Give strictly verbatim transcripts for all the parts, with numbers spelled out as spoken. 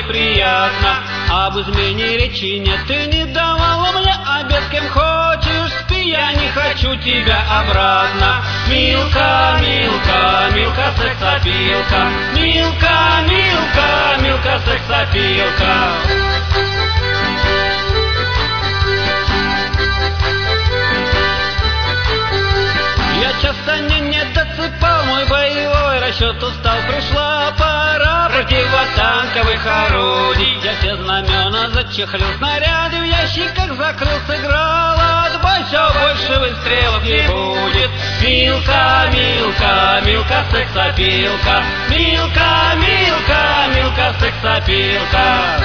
приятно. Об измене речи нет, ты не давала мне обед, кем хочешь спи, я не хочу тебя обратно. Милка, Милка, Милка, сексапилка, Милка, Милка, Милка, сексапилка. Я часто не недосыпал, мой боевой расчет устал, пришла пора противотанковых орудий. Я все знамена зачехлил, снаряды в ящиках закрыл, сыграл отбой, все больше выстрелов не будет. Милка, Милка, Милка, сексапилка, Милка, Милка, Милка, сексапилка.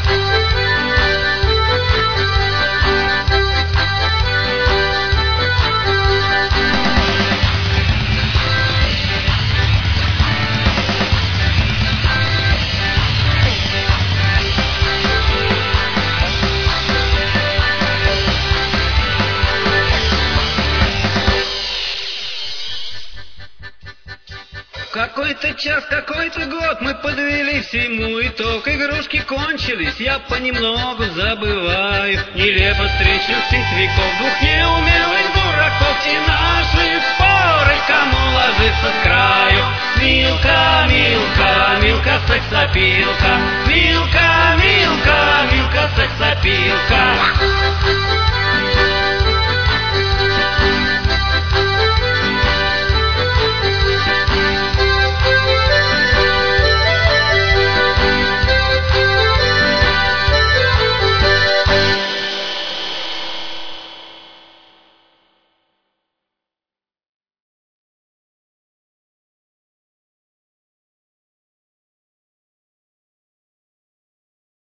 Какой-то час, какой-то год мы подвели всему итог. Игрушки кончились, я понемногу забываю нелепо встречных веков, двух неумелых дураков и наши споры, кому ложиться с краю. Милка, Милка, Милка, сексапилка, Милка, Милка, Милка,